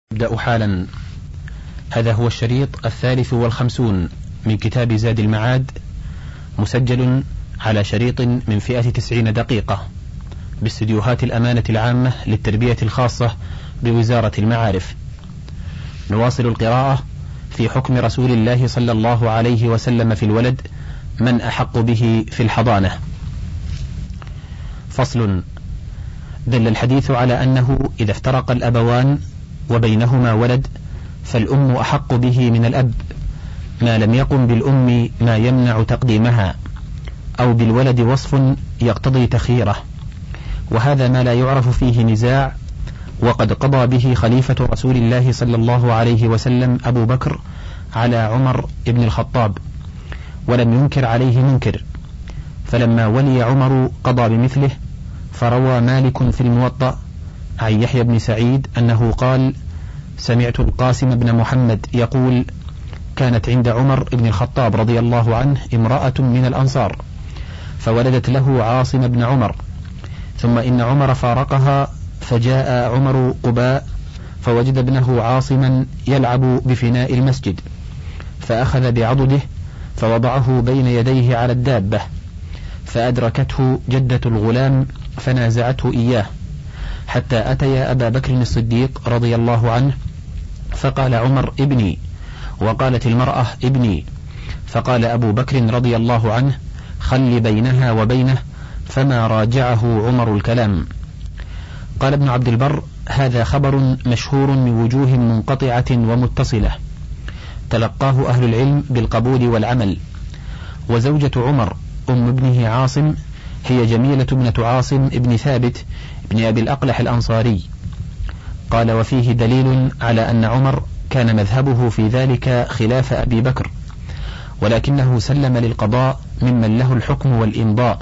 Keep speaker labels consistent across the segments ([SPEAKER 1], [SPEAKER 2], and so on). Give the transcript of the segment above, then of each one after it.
[SPEAKER 1] نبدأ حالا. هذا هو الشريط 53 من كتاب زاد المعاد، مسجل على شريط من فئة 90 دقيقة باستديوهات الأمانة العامة للتربية الخاصة بوزارة المعارف. نواصل القراءة في حكم رسول الله صلى الله عليه وسلم في الولد، من أحق به في الحضانة. فصل. دل الحديث على أنه إذا افترق الأبوان وبينهما ولد فالأم أحق به من الأب، ما لم يقم بالأم ما يمنع تقديمها، أو بالولد وصف يقتضي تخييره، وهذا ما لا يعرف فيه نزاع، وقد قضى به خليفة رسول الله صلى الله عليه وسلم أبو بكر على عمر بن الخطاب، ولم ينكر عليه منكر، فلما ولي عمر قضى بمثله. فروى مالك في الموطأ عن يحيى بن سعيد أنه قال: سمعت القاسم بن محمد يقول: كانت عند عمر بن الخطاب رضي الله عنه امرأة من الأنصار، فولدت له عاصم بن عمر، ثم إن عمر فارقها، فجاء عمر قباء فوجد ابنه عاصما يلعب بفناء المسجد، فأخذ بعضده فوضعه بين يديه على الدابة، فأدركته جدة الغلام فنازعته إياه، حتى أتيا أبا بكر الصديق رضي الله عنه، فقال عمر: ابني، وقالت المرأة: ابني، فقال أبو بكر رضي الله عنه: خل بينها وبينه، فما راجعه عمر الكلام. قال ابن عبد البر: هذا خبر مشهور من وجوه منقطعة ومتصلة، تلقاه أهل العلم بالقبول والعمل. وزوجة عمر أم ابنه عاصم هي جميلة ابنة عاصم ابن ثابت ابن أبي الأقلح الأنصاري. قال: وفيه دليل على أن عمر كان مذهبه في ذلك خلاف أبي بكر، ولكنه سلم للقضاء ممن له الحكم والإمضاء،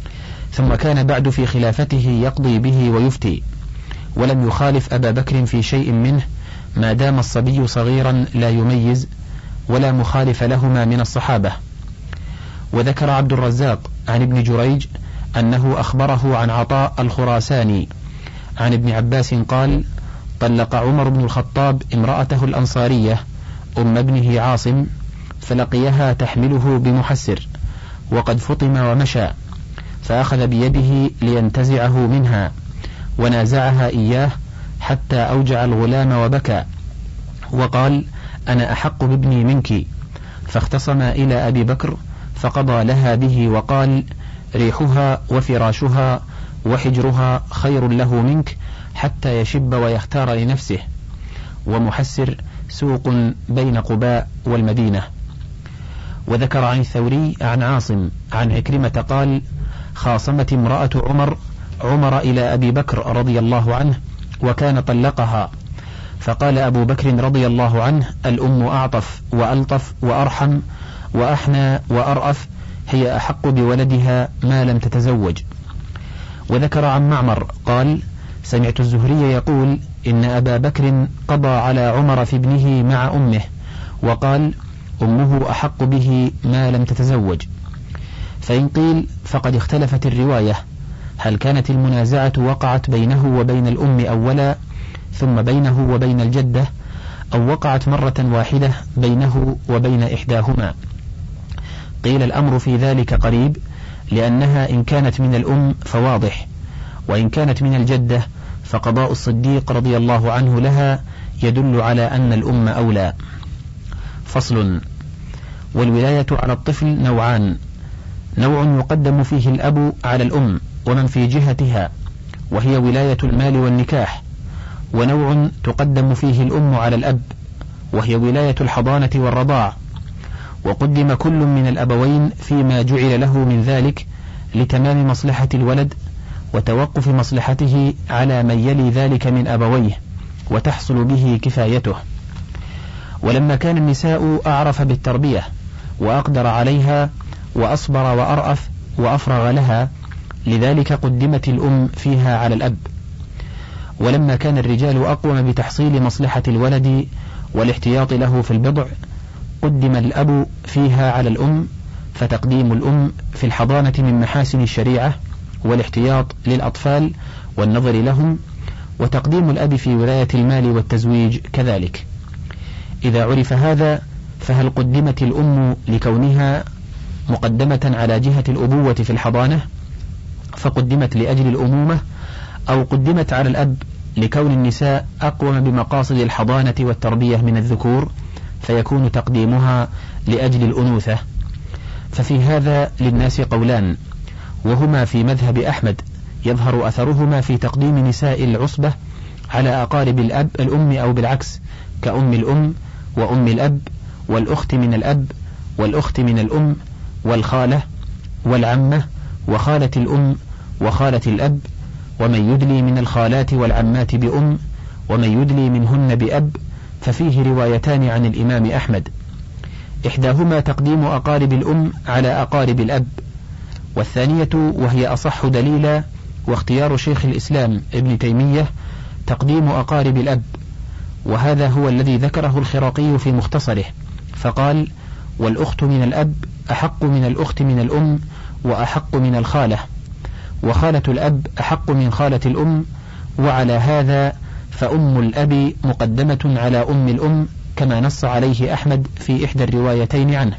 [SPEAKER 1] ثم كان بعد في خلافته يقضي به ويفتي، ولم يخالف أبا بكر في شيء منه، ما دام الصبي صغيرا لا يميز، ولا مخالف لهما من الصحابة. وذكر عبد الرزاق عن ابن جريج أنه أخبره عن عطاء الخراساني عن ابن عباس قال: طلق عمر بن الخطاب امرأته الأنصارية أم ابنه عاصم، فلقيها تحمله بمحسر وقد فطم ومشى، فأخذ بيده لينتزعه منها، ونازعها إياه حتى أوجع الغلام وبكى، وقال: أنا أحق بابني منك. فاختصما إلى أبي بكر فقضى لها به، وقال: ريحها وفراشها وحجرها خير له منك حتى يشب ويختار لنفسه. ومحسر سوق بين قباء والمدينة. وذكر عن الثوري عن عاصم عن عكرمة قال: خاصمت امرأة عمر إلى أبي بكر رضي الله عنه، وكان طلقها، فقال أبو بكر رضي الله عنه: الأم أعطف وألطف وأرحم وأحنى وأرأف، هي أحق بولدها ما لم تتزوج. وذكر عن معمر قال: سمعت الزهري يقول: إن أبا بكر قضى على عمر في ابنه مع أمه، وقال: أمه أحق به ما لم تتزوج. فإن قيل فقد اختلفت الرواية، هل كانت المنازعة وقعت بينه وبين الأم أولا ثم بينه وبين الجدة، أو وقعت مرة واحدة بينه وبين إحداهما؟ قيل الأمر في ذلك قريب، لأنها إن كانت من الأم فواضح، وإن كانت من الجدة فقضاء الصديق رضي الله عنه لها يدل على أن الأم أولى. فصل. والولاية على الطفل نوعان: نوع يقدم فيه الأب على الأم ومن في جهتها، وهي ولاية المال والنكاح، ونوع تقدم فيه الأم على الأب، وهي ولاية الحضانة والرضاع. وقدم كل من الأبوين فيما جعل له من ذلك لتمام مصلحة الولد، وتوقف مصلحته على من يلي ذلك من أبويه، وتحصل به كفايته. ولما كان النساء أعرف بالتربية وأقدر عليها وأصبر وأرأف وأفرغ لها، لذلك قدمت الأم فيها على الأب. ولما كان الرجال أقوم بتحصيل مصلحة الولد والاحتياط له في البضع، قدم الأب فيها على الأم، فتقديم الأم في الحضانة من محاسن الشريعة والاحتياط للأطفال والنظر لهم، وتقديم الأب في ولاية المال والتزويج كذلك. إذا عرف هذا فهل قدمت الأم لكونها مقدمة على جهة الأبوة في الحضانة فقدمت لأجل الأمومة، أو قدمت على الأب لكون النساء أقوم بمقاصد الحضانة والتربية من الذكور فيكون تقديمها لأجل الأنوثة؟ ففي هذا للناس قولان، وهما في مذهب أحمد يظهر أثرهما في تقديم نساء العصبة على أقارب الأم أو بالعكس، كأم الأم وأم الأب والأخت من الأب والأخت من الأم والخالة والعمة وخالة الأم وخالة الأب، ومن يدلي من الخالات والعمات بأم ومن يدلي منهن بأب. ففيه روايتان عن الإمام أحمد، إحداهما تقديم أقارب الأم على أقارب الأب، والثانية وهي أصح دليلا واختيار شيخ الإسلام ابن تيمية تقديم أقارب الأب، وهذا هو الذي ذكره الخراقي في مختصره فقال: والأخت من الأب أحق من الأخت من الأم وأحق من الخالة، وخالة الأب أحق من خالة الأم، وعلى هذا فأم الأب مقدمة على أم الأم كما نص عليه أحمد في إحدى الروايتين عنه.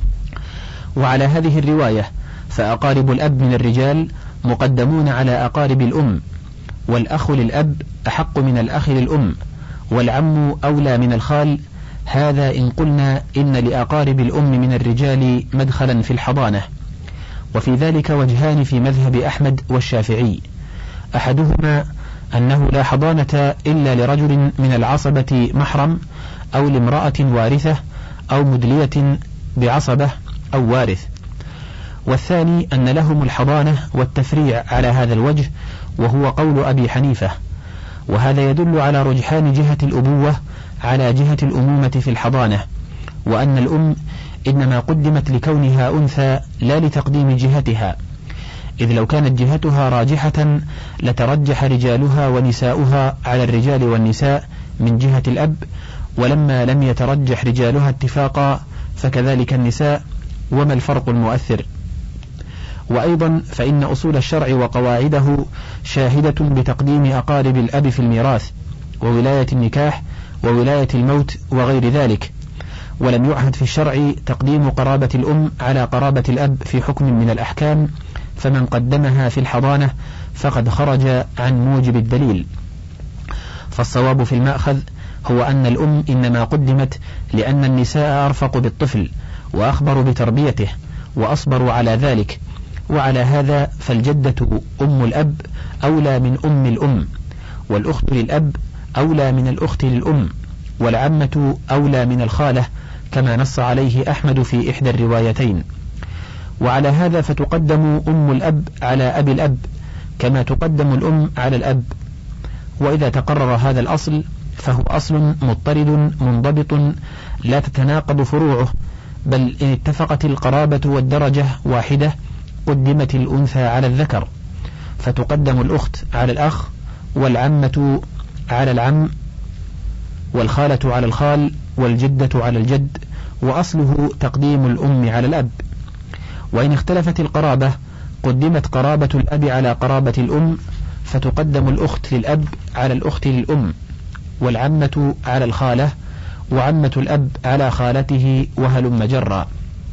[SPEAKER 1] وعلى هذه الرواية فأقارب الأب من الرجال مقدمون على أقارب الأم، والأخ للأب أحق من الأخ للأم، والعم أولى من الخال. هذا إن قلنا إن لأقارب الأم من الرجال مدخلا في الحضانة. وفي ذلك وجهان في مذهب أحمد والشافعي، أحدهما أنه لا حضانة إلا لرجل من العصبة محرم أو لامرأة وارثة أو مدلية بعصبة أو وارث، والثاني أن لهم الحضانة والتفريع على هذا الوجه، وهو قول أبي حنيفة، وهذا يدل على رجحان جهة الأبوة على جهة الأمومة في الحضانة، وأن الأم إنما قدمت لكونها أنثى لا لتقديم جهتها، إذ لو كانت جهتها راجحة لترجح رجالها ونساؤها على الرجال والنساء من جهة الأب، ولما لم يترجح رجالها اتفاقا فكذلك النساء، وما الفرق المؤثر؟ وأيضا فإن أصول الشرع وقواعده شاهدة بتقديم أقارب الأب في الميراث وولاية النكاح وولاية الموت وغير ذلك، ولم يعهد في الشرع تقديم قرابة الأم على قرابة الأب في حكم من الأحكام، فمن قدمها في الحضانة فقد خرج عن موجب الدليل. فالصواب في المأخذ هو أن الأم إنما قدمت لأن النساء أرفق بالطفل وأخبر بتربيته وأصبر على ذلك، وعلى هذا فالجدة أم الأب أولى من أم الأم، والأخت للأب أولى من الأخت للأم، والعمة أولى من الخالة كما نص عليه أحمد في إحدى الروايتين. وعلى هذا فتقدم أم الأب على أبي الأب كما تقدم الأم على الأب. وإذا تقرر هذا الأصل فهو أصل مضطرد منضبط لا تتناقض فروعه، بل إن اتفقت القرابة والدرجة واحدة قدمت الأنثى على الذكر، فتقدم الأخت على الأخ، والعمة على العم، والخالة على الخال، والجدة على الجد، وأصله تقديم الأم على الأب. وإن اختلفت القرابة قدمت قرابة الأب على قرابة الأم، فتقدم الأخت للأب على الأخت للأم، والعمة على الخالة، وعمة الأب على خالته، وهلم جرا.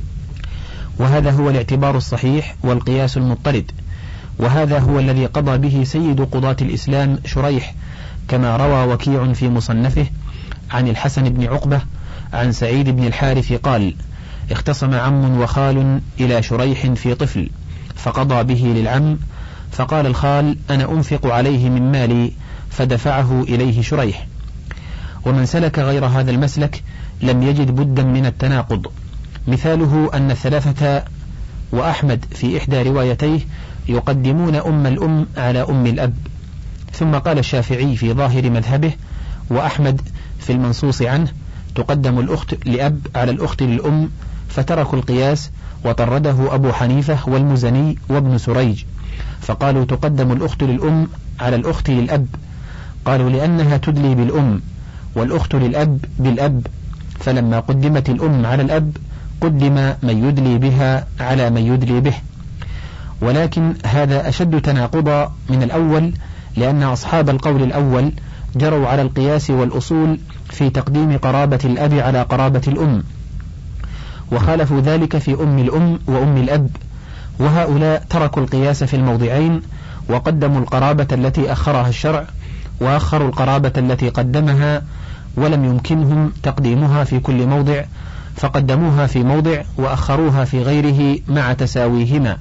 [SPEAKER 1] وهذا هو الاعتبار الصحيح والقياس المضطرد، وهذا هو الذي قضى به سيد قضاة الإسلام شريح، كما روى وكيع في مصنفه عن الحسن بن عقبة عن سعيد بن الحارث قال: اختصم عم وخال إلى شريح في طفل، فقضى به للعم، فقال الخال: أنا أنفق عليه من مالي، فدفعه إليه شريح. ومن سلك غير هذا المسلك لم يجد بدا من التناقض، مثاله أن الثلاثة وأحمد في إحدى روايتيه يقدمون أم الأم على أم الأب، ثم قال الشافعي في ظاهر مذهبه وأحمد في المنصوص عنه تقدم الأخت لأب على الأخت للأم، فتركوا القياس وطرده أبو حنيفة والمزني وابن سريج، فقالوا تقدم الأخت للأم على الأخت للأب، قالوا لأنها تدلي بالأم، والأخت للأب بالأب، فلما قدمت الأم على الأب قدم من يدلي بها على من يدلي به. ولكن هذا أشد تناقضا من الأول، لأن أصحاب القول الأول جروا على القياس والأصول في تقديم قرابة الأب على قرابة الأم، وخالفوا ذلك في أم الأم وأم الأب، وهؤلاء تركوا القياس في الموضعين وقدموا القرابة التي أخرها الشرع وأخروا القرابة التي قدمها، ولم يمكنهم تقديمها في كل موضع فقدموها في موضع وأخروها في غيره مع تساويهما.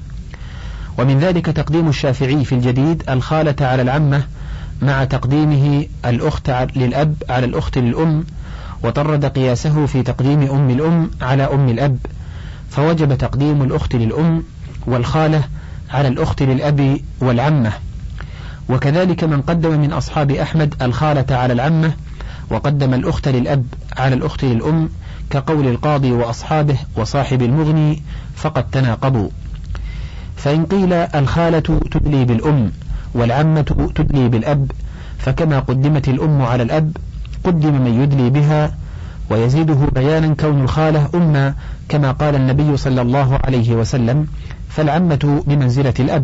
[SPEAKER 1] ومن ذلك تقديم الشافعي في الجديد الخالة على العمة مع تقديمه الأخت للأب على الأخت للأم، وطرد قياسه في تقديم أم الأم على أم الأب، فوجب تقديم الأخت للأم والخالة على الأخت للأب والعمة. وكذلك من قدم من أصحاب أحمد الخالة على العمة وقدم الأخت للأب على الأخت للأم كقول القاضي وأصحابه وصاحب المغني فقد تناقضوا. فإن قيل الخالة تدلي بالأم والعمة تدلي بالأب، فكما قدمت الأم على الأب قدم من يدلي بها، ويزيده بيانا كون الخالة أمة كما قال النبي صلى الله عليه وسلم: فالعمة بمنزلة الأب.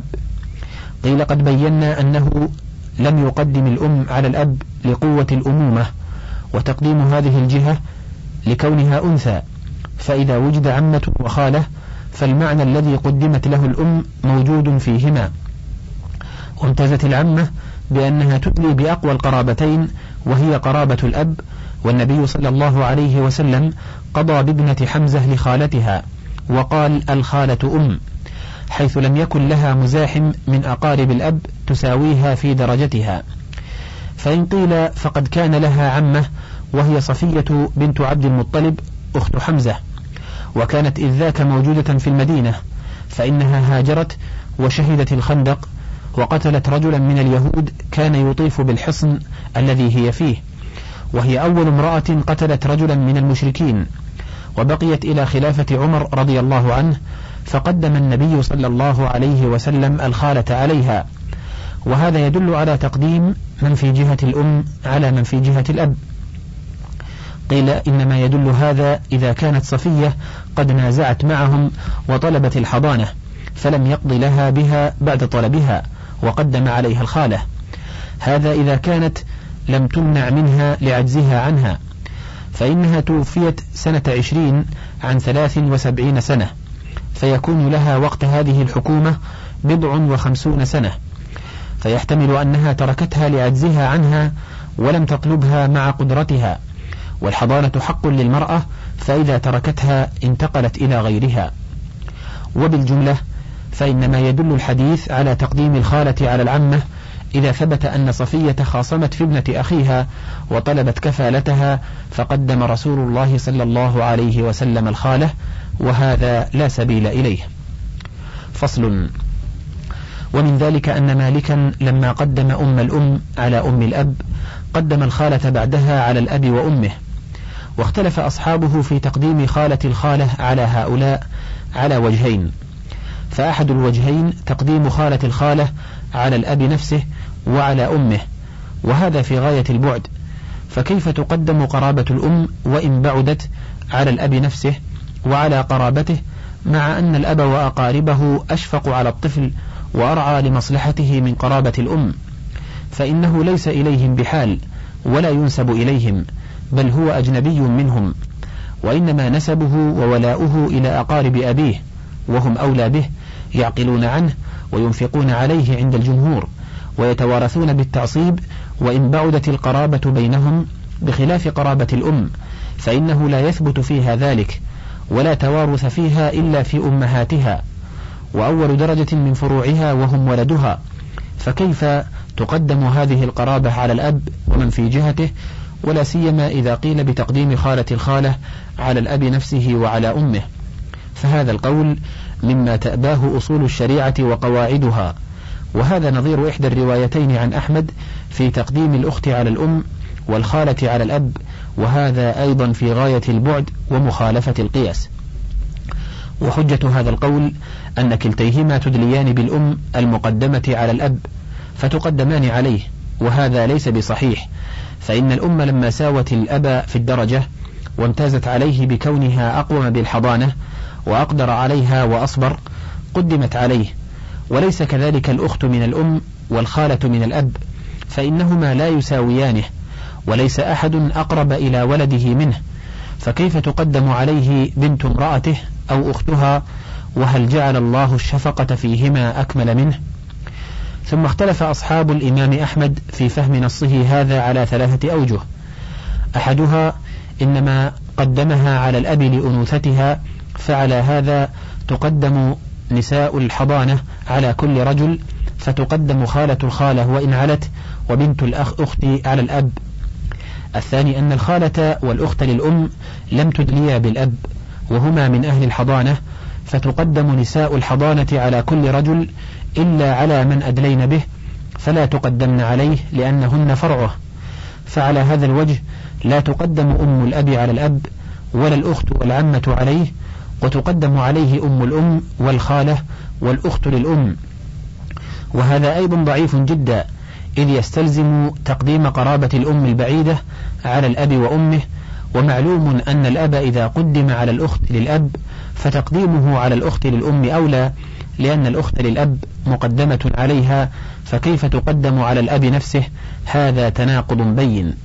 [SPEAKER 1] قيل قد بينا أنه لم يقدم الأم على الأب لقوة الأمومة، وتقديم هذه الجهة لكونها أنثى، فإذا وجد عمة وخالة فالمعنى الذي قدمت له الأم موجود فيهما. وامتازت العمة بأنها تدلي بأقوى القرابتين وهي قرابة الأب، والنبي صلى الله عليه وسلم قضى بابنة حمزة لخالتها وقال: الخالة أم، حيث لم يكن لها مزاحم من أقارب الأب تساويها في درجتها. فإن قيل فقد كان لها عمة وهي صفية بنت عبد المطلب أخت حمزة، وكانت إذ ذاك موجودة في المدينة، فإنها هاجرت وشهدت الخندق وقتلت رجلا من اليهود كان يطيف بالحصن الذي هي فيه، وهي أول امرأة قتلت رجلا من المشركين، وبقيت إلى خلافة عمر رضي الله عنه، فقدم النبي صلى الله عليه وسلم الخالة عليها. وهذا يدل على تقديم من في جهة الأم على من في جهة الأب. قيل إنما يدل هذا إذا كانت صفية قد نازعت معهم وطلبت الحضانة فلم يقض لها بها بعد طلبها وقدم عليها الخالة، هذا إذا كانت لم تمنع منها لعجزها عنها، فإنها توفيت سنة 20 عن 73 سنة، فيكون لها وقت هذه الحكومة 59 سنة، فيحتمل أنها تركتها لعجزها عنها ولم تطلبها مع قدرتها، والحضانة حق للمرأة، فإذا تركتها انتقلت إلى غيرها. وبالجملة فإنما يدل الحديث على تقديم الخالة على العمة إذا ثبت أن صفية خاصمت في ابنة أخيها وطلبت كفالتها فقدم رسول الله صلى الله عليه وسلم الخالة، وهذا لا سبيل إليه. فصل. ومن ذلك أن مالكا لما قدم أم الأم على أم الأب قدم الخالة بعدها على الأب وأمه، واختلف أصحابه في تقديم خالة الخالة على هؤلاء على وجهين، فأحد الوجهين تقديم خالة الخالة على الأب نفسه وعلى أمه، وهذا في غاية البعد، فكيف تقدم قرابة الأم وإن بعدت على الأب نفسه وعلى قرابته، مع أن الأب وأقاربه أشفق على الطفل وأرعى لمصلحته من قرابة الأم، فإنه ليس إليهم بحال ولا ينسب إليهم، بل هو أجنبي منهم، وإنما نسبه وولاؤه إلى أقارب أبيه، وهم أولى به، يعقلون عنه وينفقون عليه عند الجمهور، ويتوارثون بالتعصيب وإن بعدت القرابة بينهم، بخلاف قرابة الأم فإنه لا يثبت فيها ذلك، ولا توارث فيها إلا في أمهاتها، وأول درجة من فروعها وهم ولدها، فكيف تقدم هذه القرابة على الأب ومن في جهته، ولا سيما إذا قيل بتقديم خالة الخالة على الأب نفسه وعلى أمه، فهذا القول مما تأباه أصول الشريعة وقواعدها، وهذا نظير إحدى الروايتين عن أحمد في تقديم الأخت على الأم والخالة على الأب، وهذا أيضا في غاية البعد ومخالفة القياس. وحجة هذا القول أن كلتيهما تدليان بالأم المقدمة على الأب فتقدمان عليه، وهذا ليس بصحيح، فإن الأم لما ساوت الأب في الدرجة وامتازت عليه بكونها أقوم بالحضانة وأقدر عليها وأصبر قدمت عليه، وليس كذلك الأخت من الأم والخالة من الأب، فإنهما لا يساويانه، وليس أحد أقرب إلى ولده منه، فكيف تقدم عليه بنت امرأته أو أختها؟ وهل جعل الله الشفقة فيهما أكمل منه؟ ثم اختلف أصحاب الإمام أحمد في فهم نصه هذا على 3 أوجه. أحدها إنما قدمها على الأب لأنوثتها، فعلى هذا تقدم نساء الحضانة على كل رجل، فتقدم خالة الخالة وإن علت، وبنت الأخت على الأب. الثاني أن الخالة والأخت للأم لم تدليا بالأب وهما من أهل الحضانة، فتقدم نساء الحضانة على كل رجل إلا على من أدلين به، فلا تقدمن عليه لأنهن فرعه. فعلى هذا الوجه لا تقدم أم الأب على الأب، ولا الأخت والعمة عليه، وتقدم عليه أم الأم والخالة والأخت للأم. وهذا أيضا ضعيف جدا، إذ يستلزم تقديم قرابة الأم البعيدة على الأب وأمه، ومعلوم أن الأب إذا قدم على الأخت للأب فتقديمه على الأخت للأم أولى، لأن الأخت للأب مقدمة عليها، فكيف تقدم على الأب نفسه؟ هذا تناقض بين.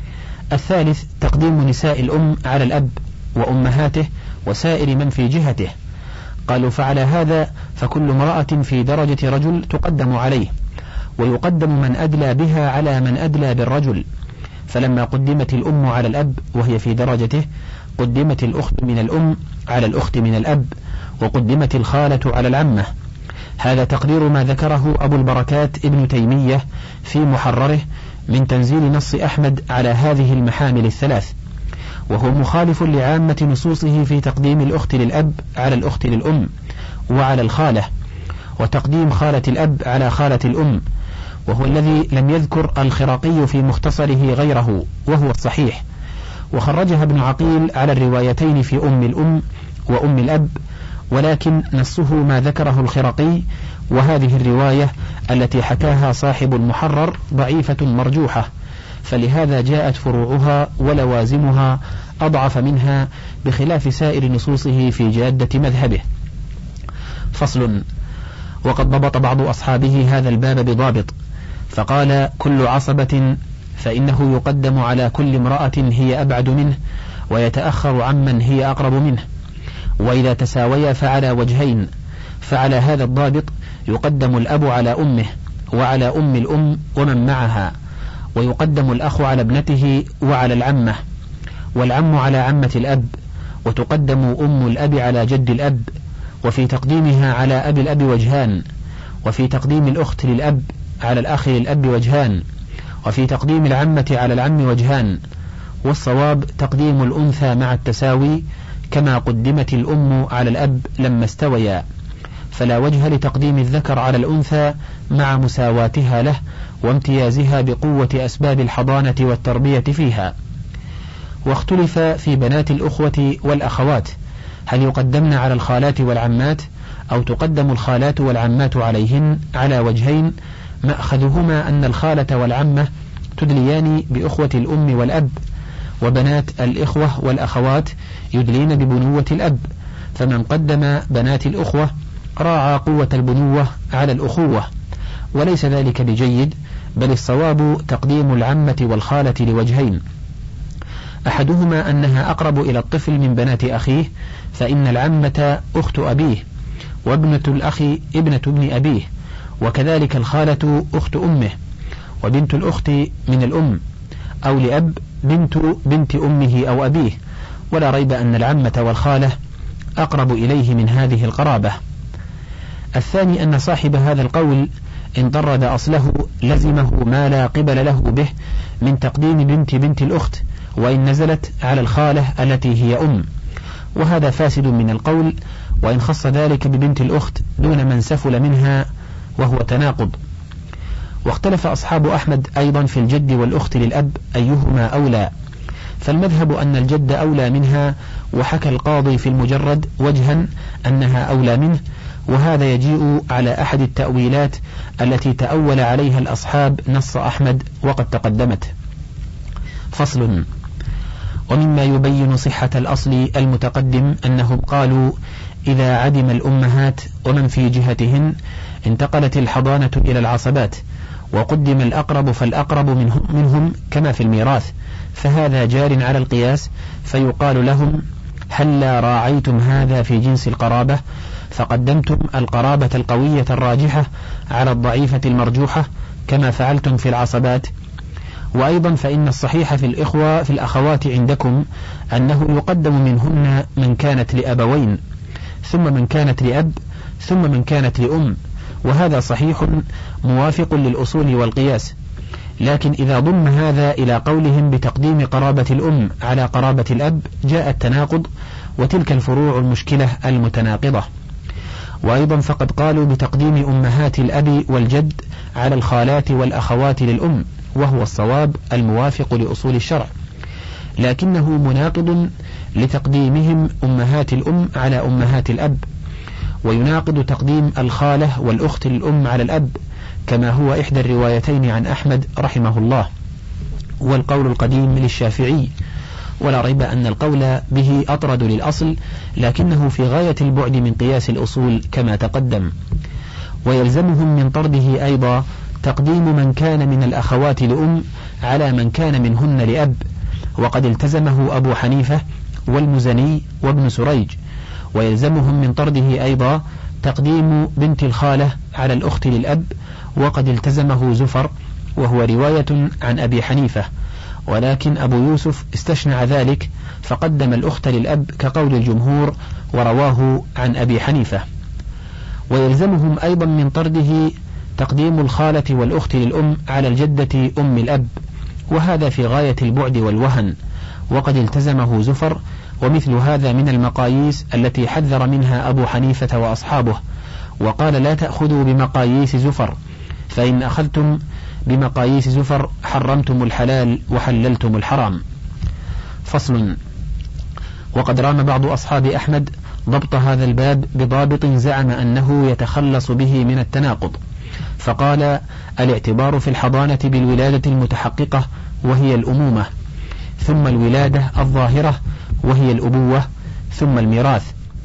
[SPEAKER 1] الثالث تقديم نساء الأم على الأب وأمهاته وسائر من في جهته. قالوا فعلى هذا فكل امرأة في درجة رجل تقدم عليه، ويقدم من أدلى بها على من أدلى بالرجل. فلما قدمت الأم على الأب وهي في درجته، قدمت الأخت من الأم على الأخت من الأب، وقدمت الخالة على العمة. هذا تقرير ما ذكره أبو البركات ابن تيمية في محرره من تنزيل نص أحمد على هذه المحامل 3، وهو مخالف لعامة نصوصه في تقديم الأخت للأب على الأخت للأم وعلى الخالة، وتقديم خالة الأب على خالة الأم، وهو الذي لم يذكر الخراقي في مختصره غيره، وهو الصحيح. وخرجها ابن عقيل على الروايتين في أم الأم وأم الأب، ولكن نصه ما ذكره الخراقي، وهذه الرواية التي حكاها صاحب المحرر ضعيفة مرجوحة، فلهذا جاءت فروعها ولوازمها أضعف منها، بخلاف سائر نصوصه في جادة مذهبه. فصل. وقد ضبط بعض أصحابه هذا الباب بضابط، فقال: كل عصبة فإنه يقدم على كل امرأة هي أبعد منه، ويتأخر عمن هي أقرب منه، وإذا تساويا فعلى وجهين. فعلى هذا الضابط يقدم الأب على أمه وعلى أم الأم ومن معها، ويقدم الأخ على ابنته وعلى العمة، والعم على عمة الأب، وتقدم أم الأب على جد الأب. وفي تقديمها على أبي الأب وجهان، وفي تقديم الأخت للأب على الأخ للأب وجهان، وفي تقديم العمة على العم وجهان. والصواب تقديم الأنثى مع التساوي، كما قدمت الأم على الأب لما استويا، فلا وجه لتقديم الذكر على الأنثى مع مساواتها له وامتيازها بقوة أسباب الحضانة والتربية فيها. واختلف في بنات الأخوة والأخوات، هل يقدمن على الخالات والعمات، أو تقدم الخالات والعمات عليهن على وجهين، مأخذهما أن الخالة والعمة تدليان بأخوة الأم والأب، وبنات الإخوة والأخوات يدلين ببنوة الأب، فمن قدم بنات الأخوة راعى قوة البنوة على الأخوة، وليس ذلك بجيد، بل الصواب تقديم العمة والخالة لوجهين: أحدهما أنها أقرب إلى الطفل من بنات أخيه، فإن العمة أخت أبيه، وابنة الأخ ابنة ابن أبيه، وكذلك الخالة أخت أمه، وبنت الأخت من الأم أو لأب بنت أمه أو أبيه، ولا ريب أن العمة والخالة أقرب إليه من هذه القرابة. الثاني أن صاحب هذا القول إن طرد أصله لزمه ما لا قبل له به من تقديم بنت الأخت، وإن نزلت على الخالة التي هي أم، وهذا فاسد من القول، وإن خص ذلك ببنت الأخت دون من سفل منها، وهو تناقض. واختلف أصحاب أحمد أيضا في الجد والأخت للأب أيهما أولى، فالمذهب أن الجد أولى منها، وحكى القاضي في المجرد وجها أنها أولى منه، وهذا يجيء على أحد التأويلات التي تأول عليها الأصحاب نص أحمد وقد تقدمت. فصل. ومما يبين صحة الأصل المتقدم أنهم قالوا إذا عدم الأمهات ومن في جهتهن انتقلت الحضانة إلى العصبات، وقدم الأقرب فالأقرب منهم كما في الميراث، فهذا جار على القياس، فيقال لهم هلا راعيتم هذا في جنس القرابة فقدمتم القرابة القوية الراجحة على الضعيفة المرجوحة كما فعلتم في العصبات. وأيضا فإن الصحيح في الأخوات عندكم أنه يقدم منهن من كانت لأبوين، ثم من كانت لأب، ثم من كانت لأم، وهذا صحيح موافق للأصول والقياس. لكن إذا ضم هذا إلى قولهم بتقديم قرابة الأم على قرابة الأب جاء التناقض، وتلك الفروع المشكلة المتناقضة. وأيضا فقد قالوا بتقديم أمهات الأب والجد على الخالات والأخوات للأم، وهو الصواب الموافق لأصول الشرع، لكنه مناقض لتقديمهم أمهات الأم على أمهات الأب، ويناقض تقديم الخالة والأخت للأم على الأب، كما هو إحدى الروايتين عن أحمد رحمه الله، والقول القديم للشافعي، ولا ريب أن القول به أطرد للأصل، لكنه في غاية البعد من قياس الأصول كما تقدم. ويلزمهم من طرده أيضا تقديم من كان من الأخوات لأم على من كان منهن لأب، وقد التزمه أبو حنيفة والمزني وابن سريج. ويلزمهم من طرده أيضا تقديم بنت الخالة على الأخت للأب، وقد التزمه زفر، وهو رواية عن أبي حنيفة، ولكن أبو يوسف استشنع ذلك فقدم الأخت للأب كقول الجمهور، ورواه عن أبي حنيفة. ويلزمهم أيضا من طرده تقديم الخالة والأخت للأم على الجدة أم الأب، وهذا في غاية البعد والوهن، وقد التزمه زفر، ومثل هذا من المقاييس التي حذر منها أبو حنيفة وأصحابه، وقال لا تأخذوا بمقاييس زفر، فإن أخذتم بمقاييس زفر حرمتم الحلال وحللتم الحرام. فصل. وقد رام بعض أصحاب أحمد ضبط هذا الباب بضابط زعم أنه يتخلص به من التناقض، فقال الاعتبار في الحضانة بالولادة المتحققة وهي الأمومة، ثم الولادة الظاهرة وهي الأبوة، ثم الميراث.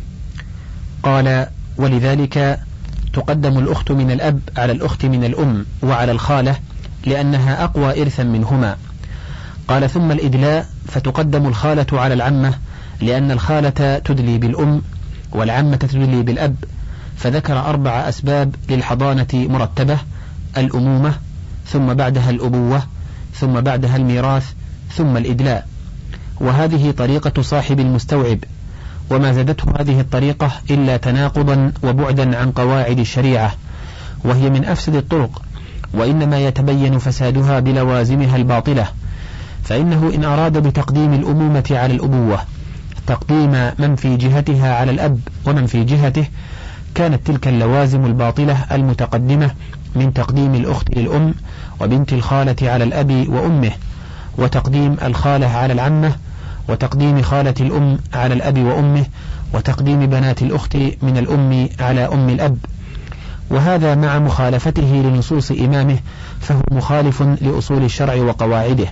[SPEAKER 1] قال ولذلك تقدم الأخت من الأب على الأخت من الأم وعلى الخالة لأنها أقوى إرثا منهما. قال ثم الإدلاء، فتقدم الخالة على العمة لأن الخالة تدلي بالأم والعمة تدلي بالأب، فذكر 4 أسباب للحضانة مرتبة: الأمومة، ثم بعدها الأبوة، ثم بعدها الميراث، ثم الإدلاء. وهذه طريقة صاحب المستوعب، وما زادته هذه الطريقة إلا تناقضا وبعدا عن قواعد الشريعة، وهي من أفسد الطرق، وإنما يتبين فسادها بلوازمها الباطلة. فإنه إن أراد بتقديم الأمومة على الأبوة تقديم من في جهتها على الأب ومن في جهته، كانت تلك اللوازم الباطلة المتقدمة من تقديم الأخت للأم وبنت الخالة على الأب وأمه، وتقديم الخالة على العمة، وتقديم خالة الأم على الأب وأمه، وتقديم بنات الأخت من الأم على أم الأب، وهذا مع مخالفته لنصوص إمامه، فهو مخالف لأصول الشرع وقواعده.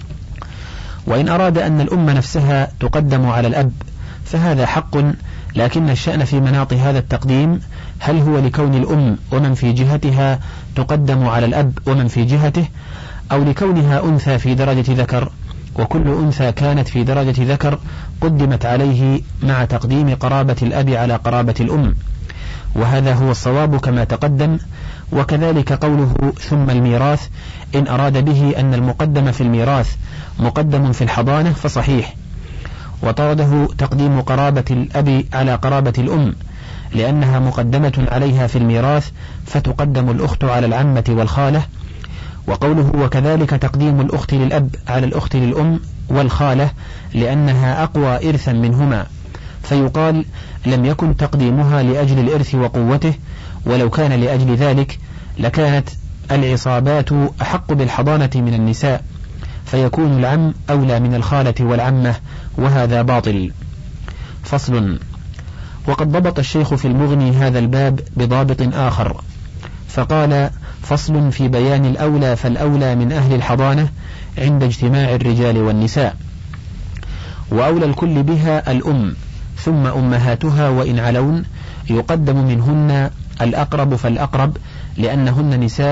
[SPEAKER 1] وإن أراد أن الأم نفسها تقدم على الأب فهذا حق، لكن الشأن في مناط هذا التقديم هل هو لكون الأم ومن في جهتها تقدم على الأب ومن في جهته، أو لكونها أنثى في درجة ذكر، وكل أنثى كانت في درجة ذكر قدمت عليه مع تقديم قرابة الأب على قرابة الأم، وهذا هو الصواب كما تقدم. وكذلك قوله ثم الميراث، إن أراد به أن المقدم في الميراث مقدم في الحضانة فصحيح، وطرده تقديم قرابة الأب على قرابة الأم لأنها مقدمة عليها في الميراث، فتقدم الأخت على العمة والخالة. وقوله وكذلك تقديم الأخت للأب على الأخت للأم والخالة لأنها أقوى إرثا منهما، فيقال لم يكن تقديمها لأجل الإرث وقوته، ولو كان لأجل ذلك لكانت العصابات أحق بالحضانة من النساء، فيكون العم أولى من الخالة والعمة، وهذا باطل. فصل. وقد ضبط الشيخ في المغني هذا الباب بضابط آخر، فقال فصل في بيان الأولى، فالأولى من أهل الحضانة عند اجتماع الرجال والنساء، وأولى الكل بها الأم، ثم أمهاتها وإن علون، يقدم منهن الأقرب فالأقرب لأنهن نساء،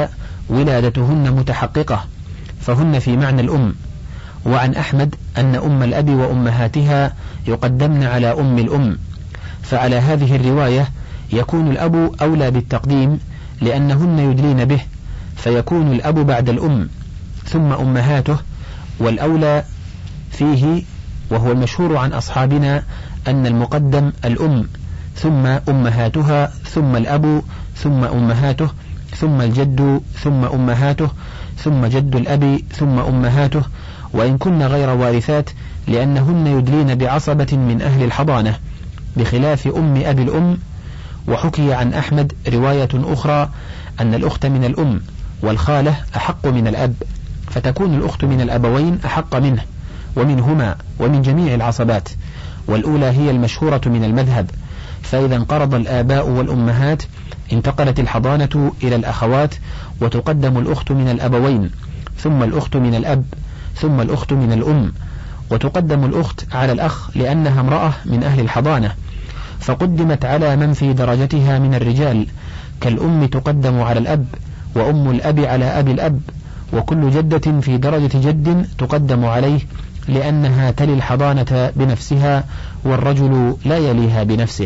[SPEAKER 1] ولادتهن متحققة، فهن في معنى الأم. وعن أحمد أن أم الأب وأمهاتها يقدمن على أم الأم، فعلى هذه الرواية يكون الأب أولى بالتقديم لأنهن يدلين به، فيكون الأب بعد الأم ثم أمهاته، والأولى فيه وهو المشهور عن أصحابنا أن المقدم الأم ثم أمهاتها ثم الأب ثم أمهاته ثم الجد ثم أمهاته ثم جد الأب ثم أمهاته، وإن كن غير وارثات لأنهن يدلين بعصبة من أهل الحضانة بخلاف أم أبي الأم. وحكي عن أحمد رواية أخرى أن الأخت من الأم والخالة أحق من الأب، فتكون الأخت من الأبوين أحق منه ومنهما ومن جميع العصبات، والأولى هي المشهورة من المذهب. فإذا انقرض الآباء والأمهات انتقلت الحضانة إلى الأخوات، وتقدم الأخت من الأبوين ثم الأخت من الأب ثم الأخت من الأم، وتقدم الأخت على الأخ لأنها امرأة من أهل الحضانة، فقدمت على من في درجتها من الرجال، كالأم تقدم على الأب، وأم الأب على أبي الأب، وكل جدة في درجة جد تقدم عليه لأنها تلي الحضانة بنفسها، والرجل لا يليها بنفسه.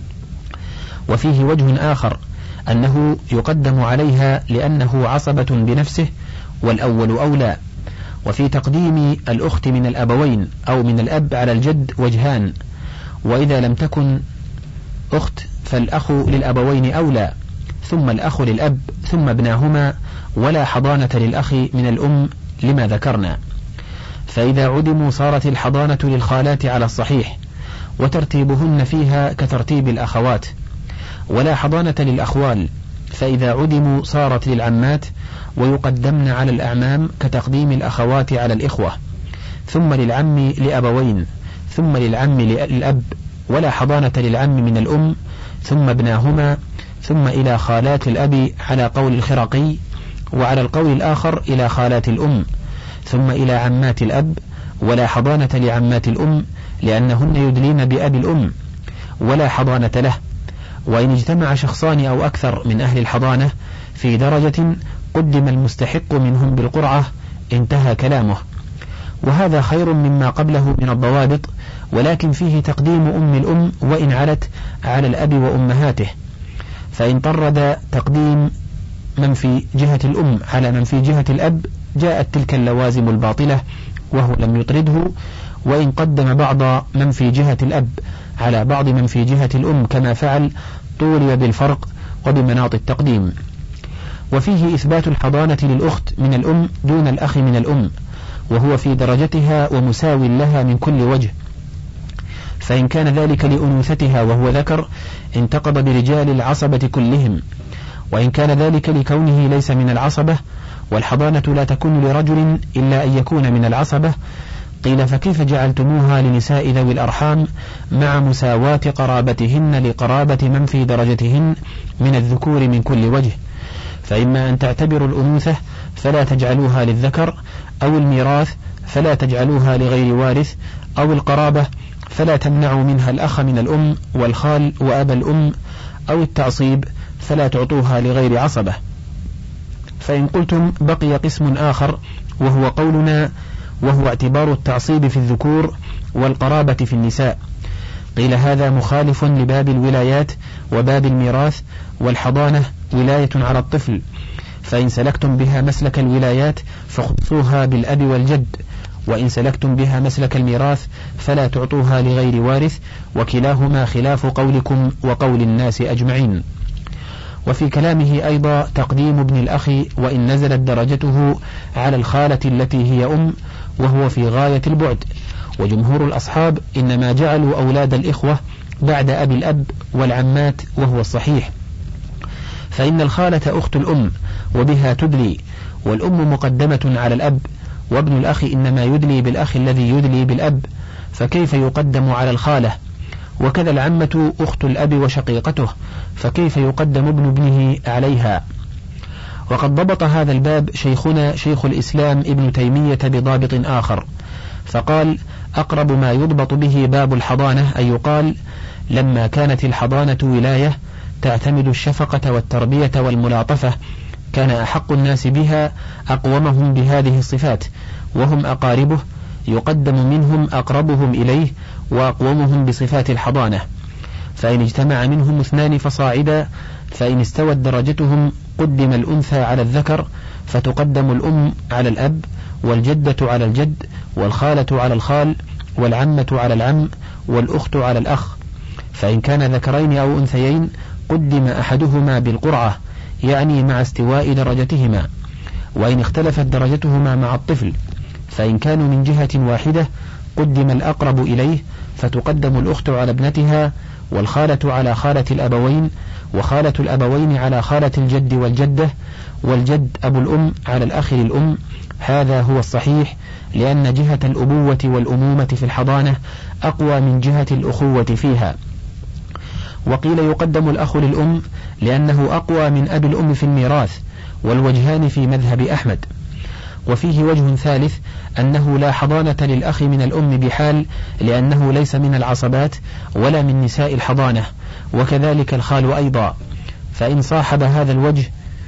[SPEAKER 1] وفيه وجه آخر أنه يقدم عليها لأنه عصبة بنفسه، والأول أولى. وفي تقديم الأخت من الأبوين أو من الأب على الجد وجهان، وإذا لم تكن أخت فالأخ للأبوين أولى، ثم الأخ للأب ثم ابناهما، ولا حضانة للأخ من الأم لما ذكرنا. فإذا عدموا صارت الحضانة للخالات على الصحيح، وترتيبهن فيها كترتيب الأخوات، ولا حضانة للأخوال، فإذا عدموا صارت للعمات، ويقدمن على الأعمام كتقديم الأخوات على الإخوة، ثم للعم لأبوين، ثم للعم للأب، ولا حضانة للعم من الأم، ثم ابناهما، ثم إلى خالات الأب على قول الخرقي، وعلى القول الآخر إلى خالات الأم، ثم إلى عمات الأب، ولا حضانة لعمات الأم لأنهن يدلين بأبي الأم، ولا حضانة له. وإن اجتمع شخصان أو أكثر من أهل الحضانة في درجة قدم المستحق منهم بالقرعة، انتهى كلامه. وهذا خير مما قبله من الضوابط، ولكن فيه تقديم أم الأم وإن علت على الأب وأمهاته، فإن طرد تقديم من في جهة الأم على من في جهة الأب جاءت تلك اللوازم الباطلة، وهو لم يطرده. وإن قدم بعض من في جهة الأب على بعض من في جهة الأم كما فعل طولب بالفرق وبمناط التقديم. وفيه إثبات الحضانة للأخت من الأم دون الأخ من الأم، وهو في درجتها ومساو لها من كل وجه، فإن كان ذلك لأنوثتها وهو ذكر انتقض برجال العصبة كلهم، وإن كان ذلك لكونه ليس من العصبة، والحضانة لا تكون لرجل إلا أن يكون من العصبة، قيل فكيف جعلتموها لنساء ذوي الأرحام مع مساواة قرابتهن لقرابة من في درجتهن من الذكور من كل وجه؟ فإما أن تعتبروا الأنوثة فلا تجعلوها للذكر، أو الميراث فلا تجعلوها لغير وارث، أو القرابة فلا تمنعوا منها الأخ من الأم والخال وأبا الأم، أو التعصيب فلا تعطوها لغير عصبة. فإن قلتم بقي قسم آخر وهو قولنا، وهو اعتبار التعصيب في الذكور والقرابة في النساء، قيل هذا مخالف لباب الولايات وباب الميراث، والحضانة ولاية على الطفل، فإن سلكتم بها مسلك الولايات فخصوها بالأب والجد، وإن سلكتم بها مسلك الميراث فلا تعطوها لغير وارث، وكلاهما خلاف قولكم وقول الناس أجمعين. وفي كلامه أيضا تقديم ابن الأخ وإن نزلت درجته على الخالة التي هي أم، وهو في غاية البعد، وجمهور الأصحاب إنما جعلوا أولاد الإخوة بعد أبي الأب والعمات، وهو الصحيح، فإن الخالة أخت الأم وبها تدلي، والأم مقدمة على الأب، وابن الأخ إنما يدلي بالأخ الذي يدلي بالأب، فكيف يقدم على الخالة؟ وكذا العمة أخت الأب وشقيقته، فكيف يقدم ابن ابنه عليها؟ وقد ضبط هذا الباب شيخنا شيخ الإسلام ابن تيمية بضابط آخر، فقال أقرب ما يضبط به باب الحضانة أن يقال لما كانت الحضانة ولاية تعتمد الشفقة والتربية والملاطفة كان أحق الناس بها أقومهم بهذه الصفات، وهم أقاربه، يقدم منهم أقربهم إليه وأقومهم بصفات الحضانة. فإن اجتمع منهم 2 فصاعدا، فإن استوت درجتهم قدم الأنثى على الذكر، فتقدم الأم على الأب، والجدة على الجد، والخالة على الخال، والعمة على العم، والأخت على الأخ. فإن كان ذكرين أو أنثيين قدم أحدهما بالقرعة، يعني مع استواء درجتهما. وإن اختلفت درجتهما مع الطفل، فإن كانوا من جهة واحدة قدم الأقرب إليه، فتقدم الأخت على ابنتها، والخالة على خالة الأبوين، وخالة الأبوين على خالة الجد والجدة، والجد أبو الأم على الأخ للأم. هذا هو الصحيح، لأن جهة الأبوة والأمومة في الحضانة أقوى من جهة الأخوة فيها. وقيل يقدم الأخ للأم لأنه أقوى من أبي الأم في الميراث، والوجهان في مذهب أحمد. وفيه وجه ثالث، أنه لا حضانة للأخ من الأم بحال، لأنه ليس من العصبات ولا من نساء الحضانة، وكذلك الخال أيضا. فإن صاحب هذا الوجه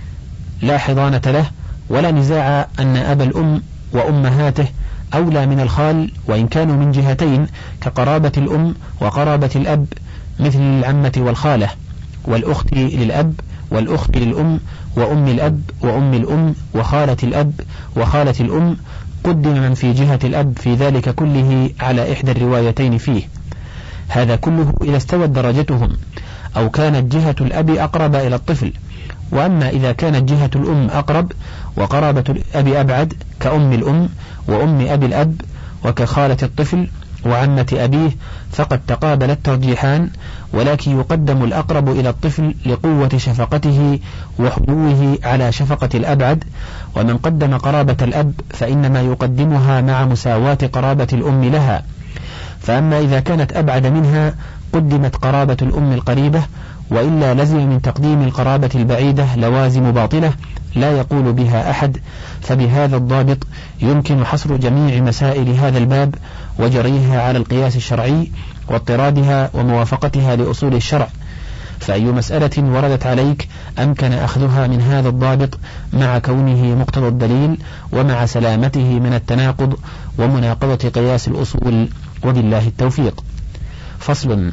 [SPEAKER 1] لا حضانة له، ولا نزاع أن أبا الأم وأمهاته أولى من الخال، وإن كانوا من جهتين كقرابة الأم وقرابة الأب، مثل العمة والخالة، والأخت للأب، والأخت للأم، وأم الأب، وأم الأم، وخالة الأب، وخالة الأم. قدم من في جهة الأب في ذلك كله على إحدى الروايتين فيه. هذا كله إذا استوت درجتهم، أو كانت جهة الأب أقرب إلى الطفل. وأما إذا كانت جهة الأم أقرب وقرابة الأب أبعد، كأم الأم وأم أبي الأب وكخالة الطفل وعمة أبيه، فقد تقابل الترجيحان، ولكن يقدم الأقرب إلى الطفل لقوة شفقته وحدوه على شفقة الأبعد. ومن قدم قرابة الأب فإنما يقدمها مع مساواة قرابة الأم لها. فأما إذا كانت أبعد منها قدمت قرابة الأم القريبة، وإلا لزم من تقديم القرابة البعيدة لوازم باطلة لا يقول بها أحد. فبهذا الضابط يمكن حصر جميع مسائل هذا الباب وجريها على القياس الشرعي واضطرادها وموافقتها لأصول الشرع. فأي مسألة وردت عليك أمكن أخذها من هذا الضابط مع كونه مقتضى الدليل، ومع سلامته من التناقض ومناقضة قياس الأصول، وبالله التوفيق. فصل.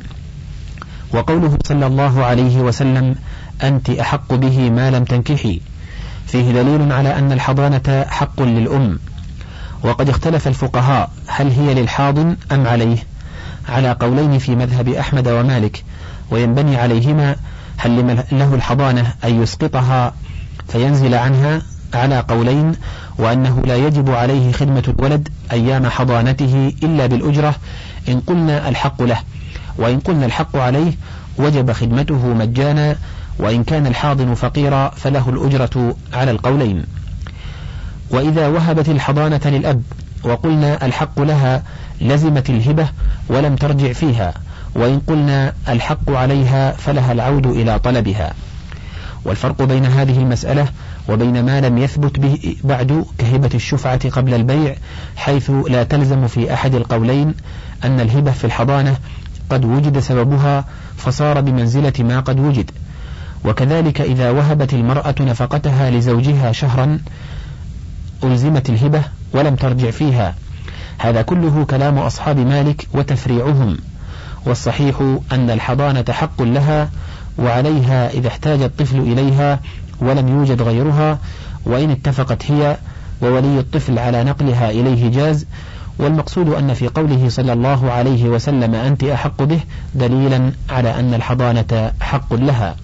[SPEAKER 1] وقوله صلى الله عليه وسلم: أنت أحق به ما لم تنكحي، فيه دليل على أن الحضانة حق للأم. وقد اختلف الفقهاء هل هي للحاضن أم عليه، على قولين في مذهب أحمد ومالك، وينبني عليهما هل له الحضانة أن يسقطها فينزل عنها، على قولين، وأنه لا يجب عليه خدمة الولد أيام حضانته إلا بالأجرة إن قلنا الحق له، وإن قلنا الحق عليه وجب خدمته مجانا، وإن كان الحاضن فقيرا فله الأجرة على القولين. وإذا وهبت الحضانة للأب وقلنا الحق لها لزمت الهبة ولم ترجع فيها، وإن قلنا الحق عليها فلها العود إلى طلبها. والفرق بين هذه المسألة وبين ما لم يثبت به بعد كهبة الشفعة قبل البيع، حيث لا تلزم في أحد القولين أن الهبة في الحضانة قد وجد سببها فصار بمنزلة ما قد وجد. وكذلك إذا وهبت المرأة نفقتها لزوجها شهرا ألزمت الهبة ولم ترجع فيها. هذا كله كلام أصحاب مالك وتفريعهم، والصحيح أن الحضانة حق لها وعليها إذا احتاج الطفل إليها ولم يوجد غيرها، وإن اتفقت هي وولي الطفل على نقلها إليه جاز. والمقصود أن في قوله صلى الله عليه وسلم أنت أحق به دليلا على أن الحضانة حق لها.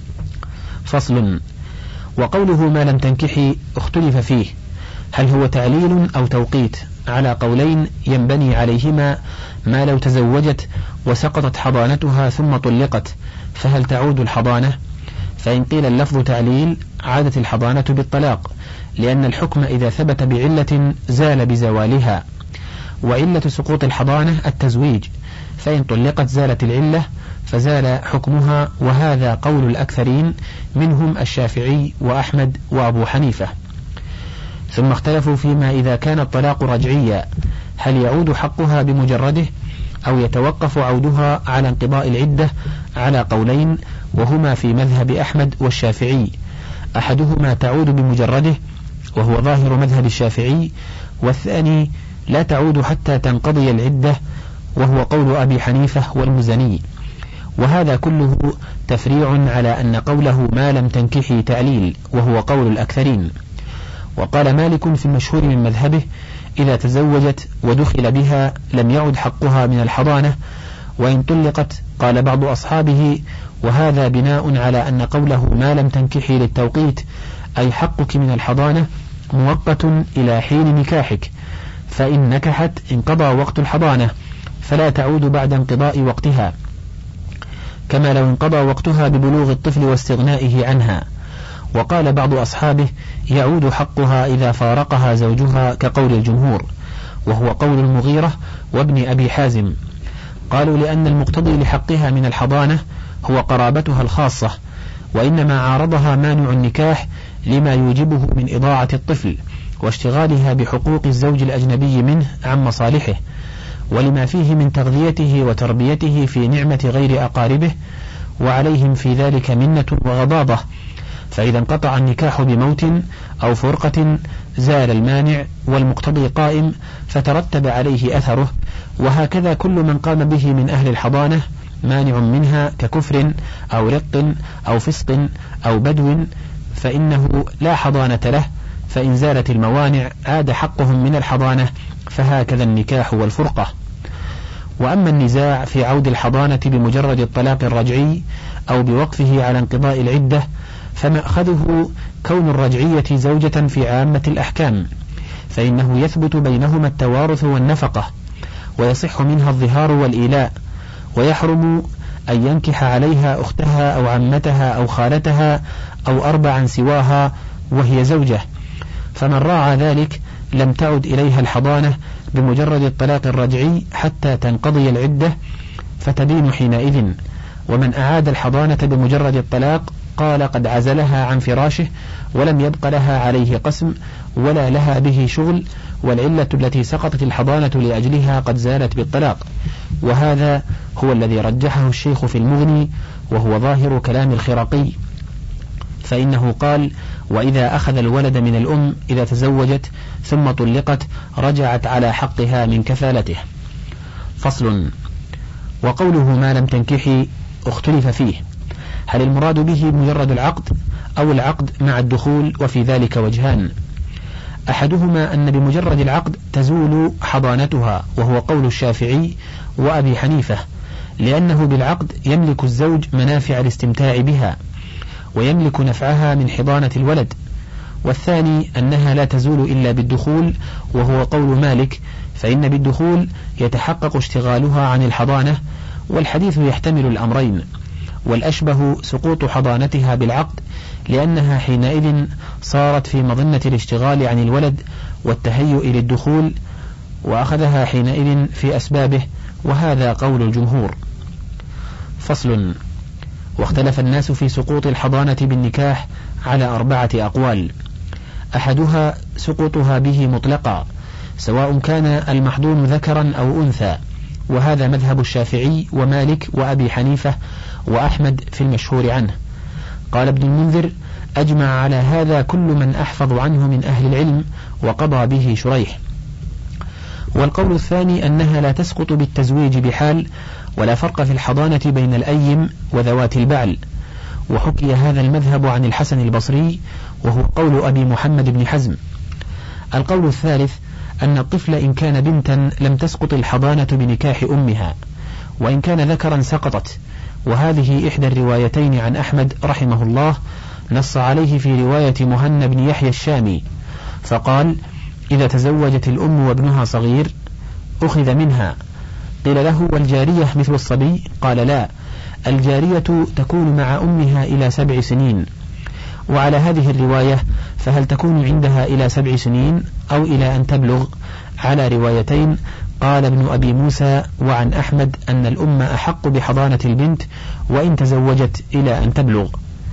[SPEAKER 1] فصل. وقوله ما لم تنكحي اختلف فيه هل هو تعليل أو توقيت، على قولين ينبني عليهما ما لو تزوجت وسقطت حضانتها ثم طلقت فهل تعود الحضانة؟ فإن قيل اللفظ تعليل عادت الحضانة بالطلاق، لأن الحكم إذا ثبت بعلة زال بزوالها، وعلة سقوط الحضانة التزويج، فإن طلقت زالت العلة فزال حكمها، وهذا قول الأكثرين منهم الشافعي وأحمد وأبو حنيفة. ثم اختلفوا فيما إذا كان الطلاق رجعيا هل يعود حقها بمجرده أو يتوقف عودها على انقضاء العدة، على قولين وهما في مذهب أحمد والشافعي. أحدهما تعود بمجرده وهو ظاهر مذهب الشافعي، والثاني لا تعود حتى تنقضي العدة وهو قول أبي حنيفة والمزني. وهذا كله تفريع على أن قوله ما لم تنكحي تعليل، وهو قول الأكثرين. وقال مالك في المشهور من مذهبه إذا تزوجت ودخل بها لم يعد حقها من الحضانة وإن طلقت. قال بعض أصحابه وهذا بناء على أن قوله ما لم تنكحي للتوقيت، أي حقك من الحضانة مؤقت إلى حين نكاحك، فإن نكحت انقضى وقت الحضانة فلا تعود بعد انقضاء وقتها، كما لو انقضى وقتها ببلوغ الطفل واستغنائه عنها. وقال بعض أصحابه يعود حقها إذا فارقها زوجها كقول الجمهور، وهو قول المغيرة وابن أبي حازم. قالوا لأن المقتضي لحقها من الحضانة هو قرابتها الخاصة، وإنما عارضها مانع النكاح لما يوجبه من إضاعة الطفل واشتغالها بحقوق الزوج الأجنبي منه عن مصالحه، ولما فيه من تغذيته وتربيته في نعمة غير أقاربه، وعليهم في ذلك منة وغضاضة. فإذا انقطع النكاح بموت أو فرقة زال المانع والمقتضي قائم فترتب عليه أثره. وهكذا كل من قام به من أهل الحضانة مانع منها ككفر أو رق أو فسق أو بدو فإنه لا حضانة له، فإن زالت الموانع عاد حقهم من الحضانة، فهكذا النكاح والفرقة. وأما النزاع في عود الحضانة بمجرد الطلاق الرجعي أو بوقفه على انقضاء العدة فمأخذه كون الرجعية زوجة في عامة الأحكام، فإنه يثبت بينهما التوارث والنفقة، ويصح منها الظهار والإيلاء، ويحرم أن ينكح عليها أختها أو عمتها أو خالتها أو أربعا سواها وهي زوجة. فمن راعى ذلك لم تعد إليها الحضانة بمجرد الطلاق الرجعي حتى تنقضي العدة فتدين حينئذ. ومن أعاد الحضانة بمجرد الطلاق قال قد عزلها عن فراشه ولم يبق لها عليه قسم ولا لها به شغل، والعلة التي سقطت الحضانة لأجلها قد زالت بالطلاق. وهذا هو الذي رجحه الشيخ في المغني، وهو ظاهر كلام الخرقي، فإنه قال وإذا أخذ الولد من الأم إذا تزوجت ثم طلقت رجعت على حقها من كفالته. فصل. وقوله ما لم تنكحي اختلف فيه، هل المراد به مجرد العقد أو العقد مع الدخول؟ وفي ذلك وجهان، أحدهما أن بمجرد العقد تزول حضانتها، وهو قول الشافعي وأبي حنيفة، لأنه بالعقد يملك الزوج منافع الاستمتاع بها ويملك نفعها من حضانة الولد. والثاني أنها لا تزول إلا بالدخول، وهو قول مالك، فإن بالدخول يتحقق اشتغالها عن الحضانة، والحديث يحتمل الأمرين، والأشبه سقوط حضانتها بالعقد، لأنها حينئذ صارت في مظنة الاشتغال عن الولد والتهيؤ للدخول، وأخذها حينئذ في أسبابه، وهذا قول الجمهور. فصل. واختلف الناس في سقوط الحضانة بالنكاح على 4 أقوال، أحدها سقوطها به مطلقا سواء كان المحضون ذكرا أو أنثى، وهذا مذهب الشافعي ومالك وأبي حنيفة وأحمد في المشهور عنه. قال ابن المنذر أجمع على هذا كل من أحفظ عنه من أهل العلم، وقضى به شريح. والقول الثاني أنها لا تسقط بالتزويج بحال، ولا فرق في الحضانة بين الأيم وذوات البعل، وحكي هذا المذهب عن الحسن البصري، وهو قول أبي محمد بن حزم. القول الثالث أن الطفل إن كان بنتا لم تسقط الحضانة بنكاح أمها، وإن كان ذكرا سقطت، وهذه إحدى الروايتين عن أحمد رحمه الله، نص عليه في رواية مهنا بن يحيى الشامي فقال إذا تزوجت الأم وابنها صغير أخذ منها. قيل له والجارية مثل الصبي؟ قال لا، الجارية تكون مع أمها إلى 7 سنين. وعلى هذه الرواية فهل تكون عندها إلى 7 سنين أو إلى أن تبلغ؟ على روايتين. قال ابن أبي موسى وعن أحمد أن الأم أحق بحضانة البنت وإن تزوجت إلى أن تبلغ.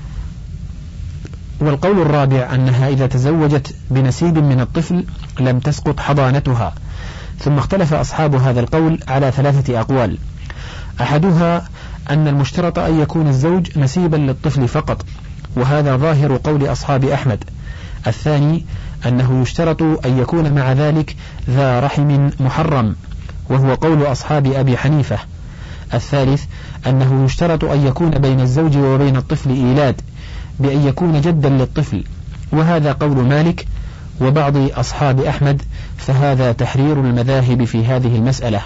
[SPEAKER 1] والقول الرابع أنها إذا تزوجت بنسيب من الطفل لم تسقط حضانتها. ثم اختلف أصحاب هذا القول على 3 أقوال، أحدها أن المشترط أن يكون الزوج نسيبا للطفل فقط، وهذا ظاهر قول أصحاب أحمد. الثاني أنه يشترط أن يكون مع ذلك ذا رحم محرم، وهو قول أصحاب أبي حنيفة. الثالث أنه يشترط أن يكون بين الزوج وبين الطفل إيلاد بأن يكون جدا للطفل، وهذا قول مالك وبعض أصحاب أحمد، فهذا تحرير المذاهب في هذه المسألة.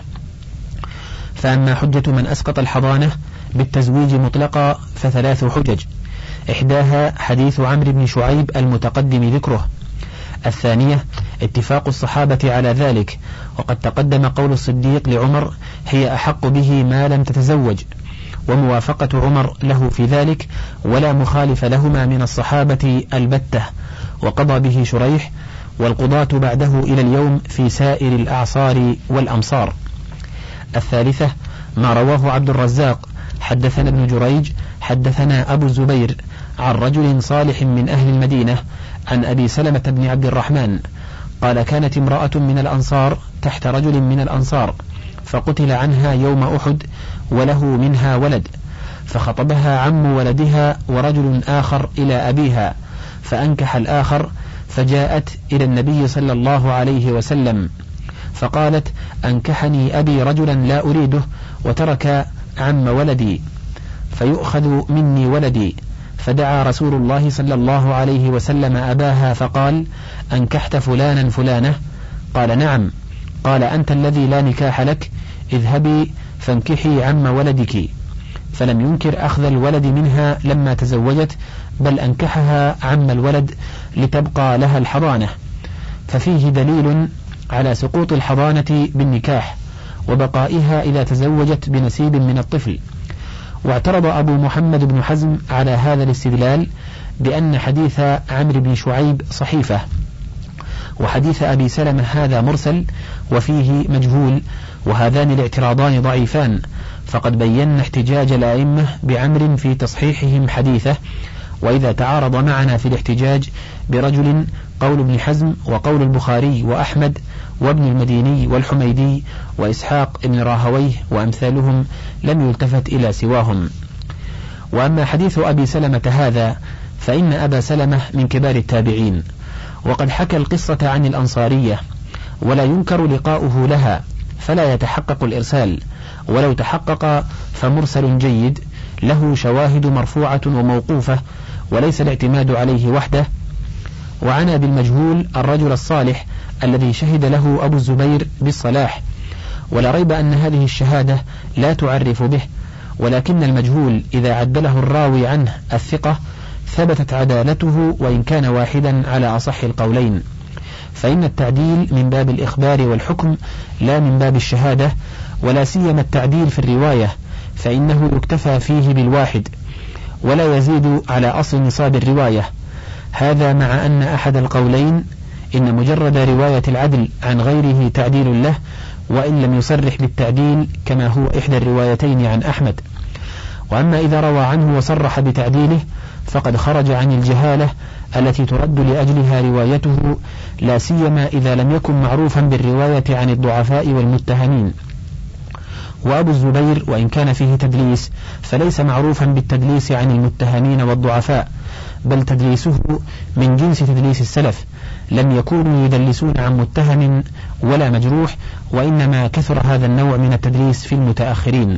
[SPEAKER 1] فأما حجة من أسقط الحضانة بالتزويج مطلقا فثلاث حجج: إحداها حديث عمرو بن شعيب المتقدم ذكره، الثانية اتفاق الصحابة على ذلك، وقد تقدم قول الصديق لعمر: هي أحق به ما لم تتزوج، وموافقة عمر له في ذلك، ولا مخالف لهما من الصحابة البتة، وقضى به شريح، والقضاة بعده إلى اليوم في سائر الأعصار والأمصار. الثالثة ما رواه عبد الرزاق حدثنا ابن جريج حدثنا أبو الزبير عن رجل صالح من أهل المدينة عن أبي سلمة بن عبد الرحمن قال: كانت امرأة من الأنصار تحت رجل من الأنصار، فقتل عنها يوم أحد وله منها ولد، فخطبها عم ولدها ورجل آخر إلى أبيها، فأنكح الآخر، فجاءت إلى النبي صلى الله عليه وسلم فقالت: أنكحني أبي رجلا لا أريده وترك عم ولدي فيؤخذ مني ولدي. فدعا رسول الله صلى الله عليه وسلم أباها فقال: أنكحت فلانا فلانة؟ قال: نعم. قال: أنت الذي لا نكاح لك، اذهبي فانكحي عم ولدك. فلم ينكر أخذ الولد منها لما تزوجت، بل أنكحها عم الولد لتبقى لها الحضانة، ففيه دليل على سقوط الحضانة بالنكاح وبقائها إذا تزوجت بنسيب من الطفل. واعترض أبو محمد بن حزم على هذا الاستدلال بأن حديث عمرو بن شعيب صحيفة، وحديث أبي سلمة هذا مرسل وفيه مجهول، وهذان الاعتراضان ضعيفان، فقد بينا احتجاج الأئمة بعمر في تصحيحهم حديثه. وإذا تعارض معنا في الاحتجاج برجل قول ابن حزم وقول البخاري وأحمد وابن المديني والحميدي وإسحاق ابن راهويه وأمثالهم لم يلتفت إلى سواهم. وأما حديث أبي سلمة هذا فإن أبا سلمة من كبار التابعين، وقد حكى القصة عن الأنصارية، ولا ينكر لقاؤه لها، فلا يتحقق الإرسال، ولو تحقق فمرسل جيد له شواهد مرفوعة وموقوفة، وليس الاعتماد عليه وحده. وعنى بالمجهول الرجل الصالح الذي شهد له أبو الزبير بالصلاح، ولا ريب أن هذه الشهادة لا تعرف به، ولكن المجهول إذا عدله الراوي عنه الثقة ثبتت عدالته وإن كان واحدا على أصح القولين، فإن التعديل من باب الإخبار والحكم لا من باب الشهادة، ولا سيما التعديل في الرواية فإنه يكتفى فيه بالواحد ولا يزيد على أصل نصاب الرواية. هذا مع أن أحد القولين إن مجرد رواية العدل عن غيره تعديل له، وإن لم يصرح بالتعديل كما هو إحدى الروايتين عن أحمد. وأما إذا روى عنه وصرح بتعديله فقد خرج عن الجهالة التي ترد لأجلها روايته، لا سيما إذا لم يكن معروفا بالرواية عن الضعفاء والمتهمين. وأبو الزبير وإن كان فيه تدليس فليس معروفا بالتدليس عن المتهمين والضعفاء، بل تدليسه من جنس تدليس السلف، لم يكونوا يدلسون عن متهم ولا مجروح، وإنما كثر هذا النوع من التدليس في المتأخرين.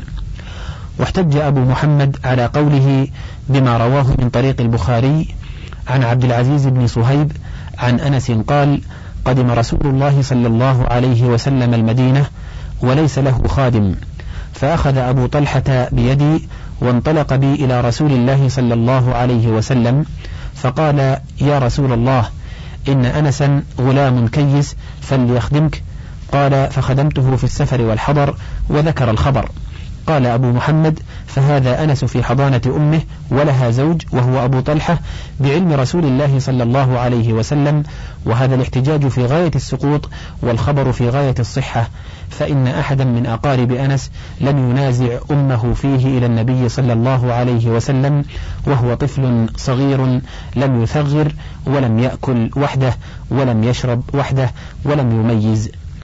[SPEAKER 1] واحتج أبو محمد على قوله بما رواه من طريق البخاري عن عبد العزيز بن صهيب عن أنس قال: قدم رسول الله صلى الله عليه وسلم المدينة وليس له خادم، فأخذ أبو طلحة بيدي وانطلق بي إلى رسول الله صلى الله عليه وسلم، فقال: يا رسول الله، إن أنسا غلام كيس فليخدمك. قال: فخدمته في السفر والحضر، وذكر الخبر. قال أبو محمد: فهذا أنس في حضانة أمه ولها زوج وهو أبو طلحة بعلم رسول الله صلى الله عليه وسلم، وهذا الاحتجاج في غاية السقوط والخبر في غاية الصحة، فإن أحدا من أقارب أنس لم ينازع أمه فيه إلى النبي صلى الله عليه وسلم وهو طفل صغير لم يثغر ولم يأكل وحده ولم يشرب وحده ولم يميز.